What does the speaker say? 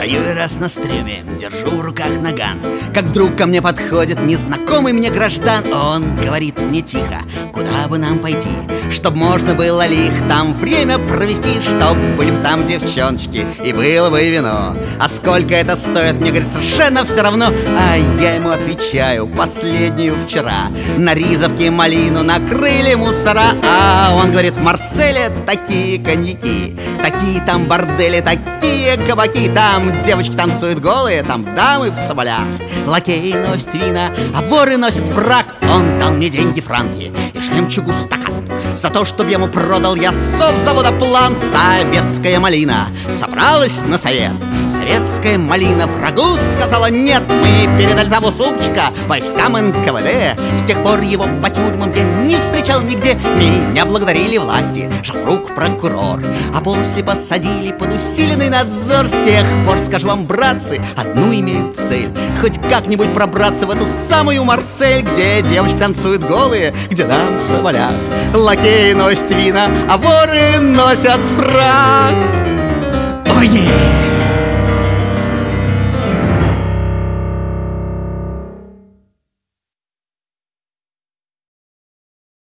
Стою я раз на стреме, держу в руках наган, как вдруг ко мне подходит незнакомый мне граждан. Он говорит мне тихо: куда бы нам пойти, чтоб можно было ли их там время провести, чтоб были бы там девчоночки и было бы вино. А сколько это стоит, мне, говорит, совершенно все равно. А я ему отвечаю: последнюю вчера на Ризовке малину накрыли мусора. А он говорит: в Марселе такие коньяки, такие там бордели, такие кабаки. Там девочки танцуют голые, там дамы в соболях, лакеи носят вина, а воры носят фрак. Он дал мне деньги франки и жемчугу стакан за то, чтоб ему продал я совзавода план. Советская малина собралась на совет. Советская малина врагу сказала нет. Мы передали того супчика войскам НКВД. С тех пор его по тюрьмам я не встречал нигде. Меня благодарили власти, жал рук прокурор, а после посадили под усиленный надзор. С тех пор, скажу вам, братцы, одну имею цель: хоть как-нибудь пробраться в эту самую Марсель, где девочки танцуют голые, где дам в соболях, лакеи носят вина, а воры носят фрак. Ой!